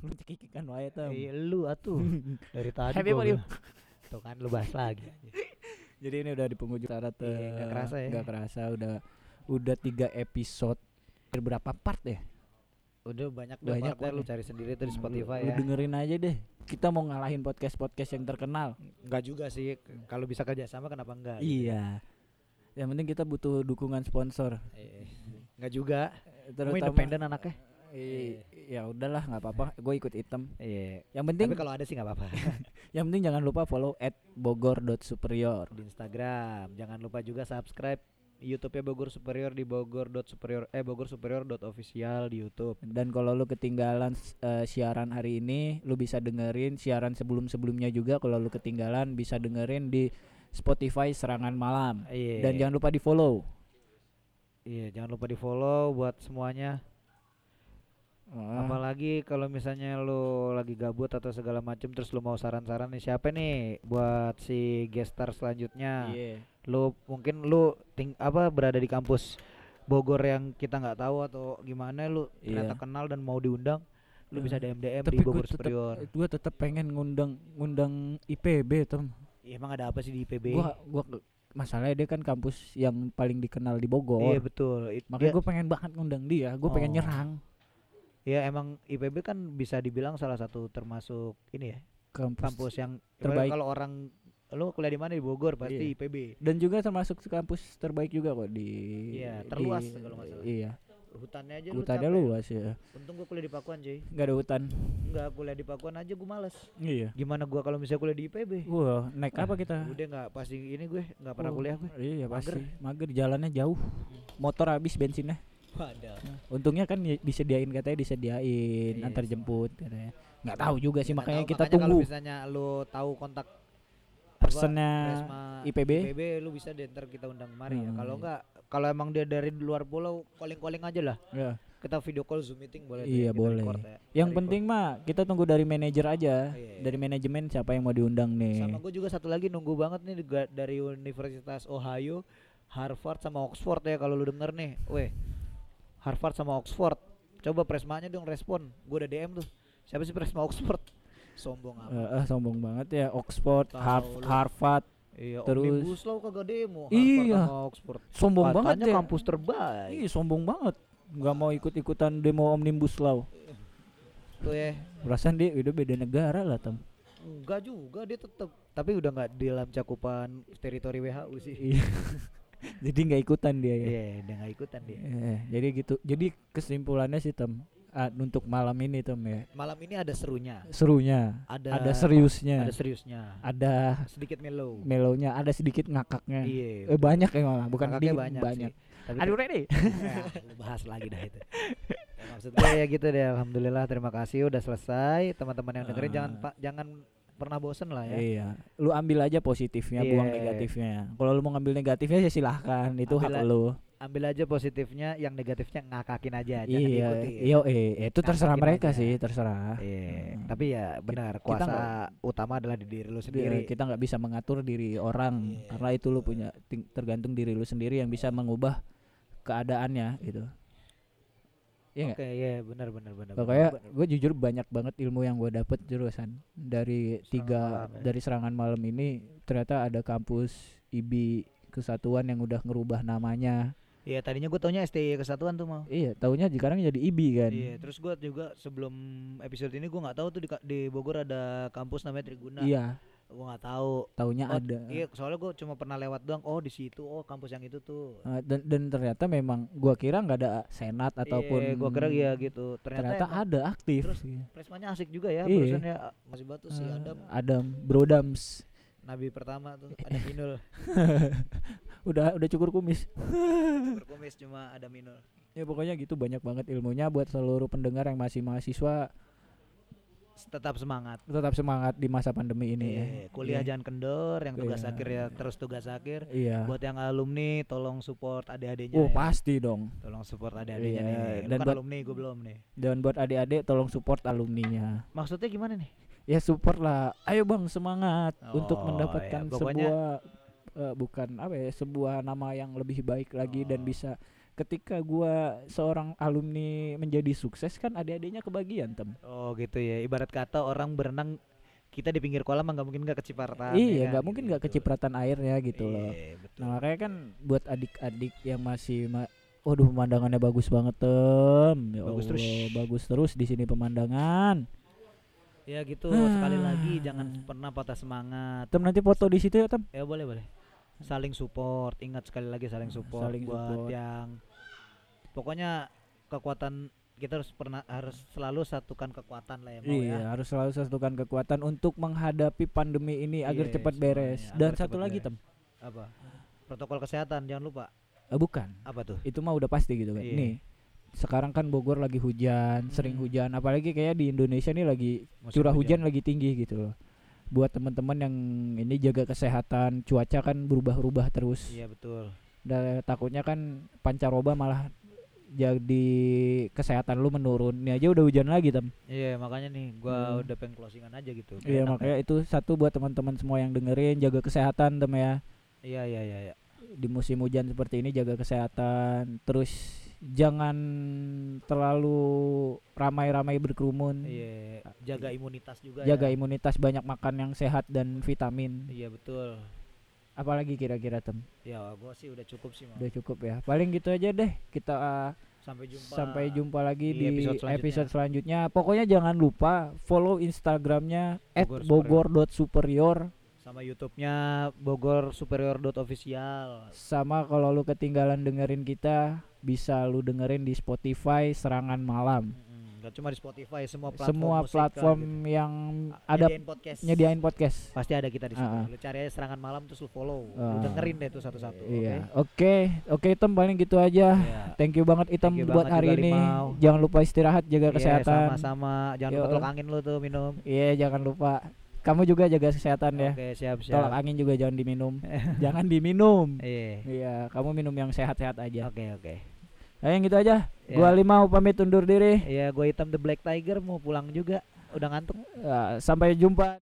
Lu cekikikan wae Tem. Lu atuh. Dari tadi Happy gua for you. bilang. Tuh kan lu bahas lagi. Jadi ini udah di penghujung acara Tem. Iya, nggak kerasa ya. Nggak kerasa udah 3 episode. Berapa part ya? Udah banyak Banyak partnya, lu banget. cari sendiri tuh di Spotify Lu ya. dengerin aja deh. Kita mau ngalahin podcast-podcast yang terkenal. Enggak juga sih. Kalau bisa kerjasama kenapa enggak? Gitu. Iya. Yang penting kita butuh dukungan sponsor. Enggak juga. Kamu Terutama independen anaknya. Ya udahlah nggak apa-apa. Gue ikut item. Iya. Yang penting Tapi kalau ada sih nggak apa-apa. yang penting jangan lupa follow @bogor.superior. Di Instagram. Jangan lupa juga subscribe YouTube-nya Bogor Superior di bogor.superior.official di YouTube. Dan kalau lu ketinggalan siaran hari ini, lu bisa dengerin siaran sebelum-sebelumnya juga. Kalau lu ketinggalan bisa dengerin di Spotify Serangan Malam. Iya. Dan jangan lupa di-follow. Iya, jangan lupa di-follow buat semuanya. Apalagi kalau misalnya lu lagi gabut atau segala macem, terus lu mau saran-saran nih siapa nih buat si guest star selanjutnya. Iya. Lu mungkin berada di kampus Bogor yang kita nggak tahu atau gimana, lu ternyata kenal dan mau diundang, lu bisa DM di Bogor Superior. Gue tetap pengen ngundang IPB Tem. Ya, emang ada apa sih di IPB? Gua masalahnya dia kan kampus yang paling dikenal di Bogor. Iya betul. Makanya gue pengen banget ngundang dia. Gue pengen nyerang. Ya emang IPB kan bisa dibilang salah satu termasuk ini ya, kampus yang terbaik. Kalau orang lu kuliah di mana di Bogor pasti IPB. Dan juga termasuk kampus terbaik juga kok di. Iya, terluas kalau nggak salah. Iya. Hutannya luas ya. Untung gua kuliah di Pakuan, cuy. Nggak ada hutan. Enggak, kuliah di Pakuan aja gua males. Iya. Gimana gua kalau misalnya kuliah di IPB? Wah, naik apa kita? Udah nggak pasti ini gue nggak pernah kuliah gue. Iya pasti. Mager, jalannya jauh. Motor habis bensinnya. Waduh. Untungnya kan disediain antar jemput katanya. Nggak tahu juga sih, makanya kita Kalau tunggu misalnya lu tahu kontak personnya IPB, lu bisa deh ntar kita undang kemari ya. Kalau enggak, kalau emang dia dari luar pulau, calling aja lah. Ya. Kita video call Zoom meeting boleh. Iya boleh. Yang penting mah kita tunggu dari manajer aja, dari manajemen siapa yang mau diundang nih. Sama gue juga satu lagi nunggu banget nih dari Universitas Ohio, Harvard sama Oxford ya, kalau lu denger nih. Weh, Harvard sama Oxford, coba Presmanya dong respon. Gue udah DM tuh. Siapa sih Presma Oxford? Sombong amat. Sombong banget ya, Oxford, Harvard. Iya, terus Omnibus Law kagak demo. Harvard sama Oxford. Sombong katanya banget ya. Kampus terbaik. Iya, sombong banget. Nggak mau ikut-ikutan demo Omnibus Law. Tuh ya. Perasaan dia udah beda negara lah, Tem. Enggak juga, dia tetap. Tapi udah nggak di dalam cakupan teritori WHO sih. Jadi nggak ikutan dia ya. Iya, udah nggak ikutan dia. Jadi gitu. Jadi kesimpulannya sih Tem, untuk malam ini Tem ya. Malam ini ada serunya. Ada seriusnya. Ada sedikit melonya, ada sedikit ngakaknya. Iya. Banyak ya malah, bukan ngakaknya banyak. Tapi aduh ready. Lu bahas lagi dah itu. Ya, maksud gue ya gitu deh. Alhamdulillah, terima kasih udah selesai. Teman-teman yang dengerin jangan pernah bosen lah ya. Iya. Lu ambil aja positifnya, buang negatifnya. Kalau lu mau ngambil negatifnya ya silahkan, itu hak lu. Ambil aja positifnya, yang negatifnya ngakakin aja, jangan ikuti. Iya, itu terserah mereka aja. Sih, terserah. Tapi ya benar, kuasa utama adalah di diri lu sendiri. Kita nggak bisa mengatur diri orang, karena itu lu punya tergantung diri lu sendiri yang bisa mengubah keadaannya gitu. Iya nggak? Oke, iya benar. Pokoknya gue jujur banyak banget ilmu yang gue dapet jurusan dari dari serangan malam ini. Ternyata ada kampus IB Kesatuan yang udah ngerubah namanya. Iya, tadinya gue taunya STI Kesatuan tuh mau. Iya, taunya sekarang jadi IBI kan. Iya, terus gue juga sebelum episode ini gue nggak tahu tuh di Bogor ada kampus namanya Triguna. Iya. Gue nggak tahu. Taunya ada. Iya, soalnya gue cuma pernah lewat doang. Oh di situ, kampus yang itu tuh. Dan ternyata memang gue kira nggak ada senat ataupun. Iya, gue kira ya gitu. Ternyata ada aktif. Terus Presmanya asik juga ya. Perusahaannya masih batu si Adam Brodams. Nabi pertama tuh ada Minul. udah cukur kumis. Cukur kumis cuma ada Minul. Ya pokoknya gitu, banyak banget ilmunya buat seluruh pendengar yang masih mahasiswa. Tetap semangat di masa pandemi ini ya. Kuliah jangan kendor, yang tugas akhir ya terus tugas akhir. Buat yang alumni tolong support adik-adiknya. Pasti dong. Tolong support adik-adiknya nih. Dan buat alumni, gue belum nih. Dan buat adik-adik tolong support alumninya. Maksudnya gimana nih? Ya support lah. Ayo Bang, semangat untuk mendapatkan sebuah sebuah nama yang lebih baik lagi dan bisa ketika gua seorang alumni menjadi sukses kan adik-adiknya kebagian, Tem. Oh gitu ya. Ibarat kata orang berenang, kita di pinggir kolam nggak mungkin nggak kecipratan. Iya, ya nggak kan? mungkin nggak Gitu. kecipratan airnya gitu loh. Iya, betul. Nah makanya kan buat adik-adik yang masih waduh pemandangannya bagus banget, Tem. Ya Bagus terus. Allah, bagus terus di sini pemandangan. Ya gitu, sekali lagi Ah. jangan pernah patah semangat. Tem nanti foto di situ ya, Tem. Ya boleh. Saling support, ingat sekali lagi saling support Saling buat support. yang pokoknya kekuatan kita harus selalu satukan kekuatan lah ya mau Iya, ya. harus selalu satukan kekuatan untuk menghadapi pandemi ini agar Iya, cepat semuanya, beres. agar Dan cepat satu lagi, beres. Tem. Apa? Protokol kesehatan jangan lupa. Bukan. Apa tuh? Itu mah udah pasti gitu kan. Iya. Nih. Sekarang kan Bogor lagi hujan, sering hujan, apalagi kayak di Indonesia nih lagi Musim curah hujan lagi tinggi gitu loh. Buat teman-teman yang ini jaga kesehatan, cuaca kan berubah-ubah terus. Iya betul. Dan takutnya kan pancaroba malah jadi kesehatan lu menurun. Ini aja udah hujan lagi, Tem. Iya makanya nih gua udah pengen closingan aja gitu. Iya, Enak makanya itu satu buat teman-teman semua yang dengerin, jaga kesehatan, Tem ya. ya. Iya. Di musim hujan seperti ini jaga kesehatan. Terus jangan terlalu ramai-ramai berkerumun. Iya, jaga imunitas juga Jaga ya. imunitas, banyak makan yang sehat dan vitamin. Iya betul. Apalagi kira-kira, Tem? Ya gua sih udah cukup sih Mam. Udah cukup ya. Paling gitu aja deh. Kita Sampai jumpa lagi di di episode episode selanjutnya. Pokoknya jangan lupa follow Instagramnya Bogor @bogor.superior. sama YouTube-nya Bogor Superior.official. Sama kalau lu ketinggalan dengerin kita, bisa lu dengerin di Spotify Serangan Malam. Gak cuma di Spotify, semua platform Semua musik platform gitu. yang ada Nyediain podcast. nyediain podcast. Pasti ada kita di situ. Ah, ah. Lu cari aja Serangan Malam terus lu follow. Lu Ah. dengerin deh itu satu-satu. Iya. Oke, Item paling gitu aja. Iya. Thank you banget Item Thank you buat banget hari juga, ini. Limau. Jangan lupa istirahat, jaga Iya, kesehatan. sama-sama. Jangan Yo. lupa tolak angin lu tuh minum. Iya, jangan lupa. Kamu juga jaga kesehatan ya. Oke, siap. Tolak angin juga jangan diminum. Jangan diminum. Iya. Iya, kamu minum yang sehat-sehat aja. Oke. Nah, yang gitu aja. Ya. Gua Limau pamit undur diri. Iya, gue Hitam the Black Tiger mau pulang juga. Udah ngantuk. Sampai jumpa.